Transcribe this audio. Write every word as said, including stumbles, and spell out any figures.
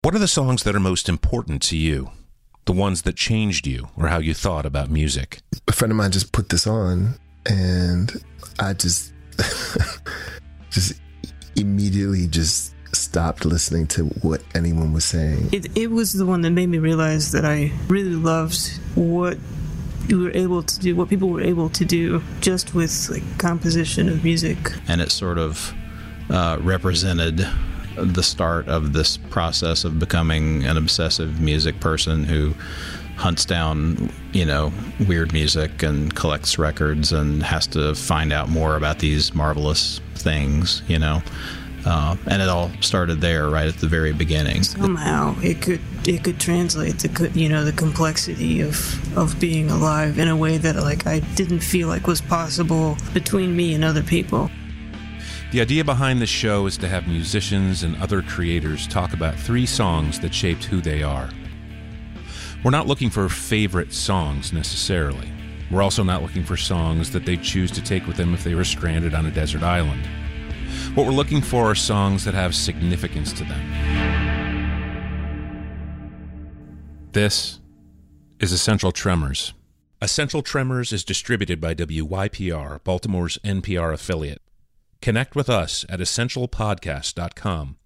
What are the songs that are most important to you? The ones that changed you or how you thought about music? A friend of mine just put this on, and I just, just immediately just stopped listening to what anyone was saying. It, it was the one that made me realize that I really loved what you were able to do, what people were able to do just with like composition of music. And it sort of uh, represented the start of this process of becoming an obsessive music person who hunts down, you know, weird music and collects records and has to find out more about these marvelous things, you know. Uh, and it all started there, right at the very beginning. Somehow it could it could translate the you know the complexity of of being alive in a way that like I didn't feel like was possible between me and other people. The idea behind this show is to have musicians and other creators talk about three songs that shaped who they are. We're not looking for favorite songs necessarily. We're also not looking for songs that they'd choose to take with them if they were stranded on a desert island. What we're looking for are songs that have significance to them. This is Essential Tremors. Essential Tremors is distributed by W Y P R, Baltimore's N P R affiliate. Connect with us at essential podcast dot com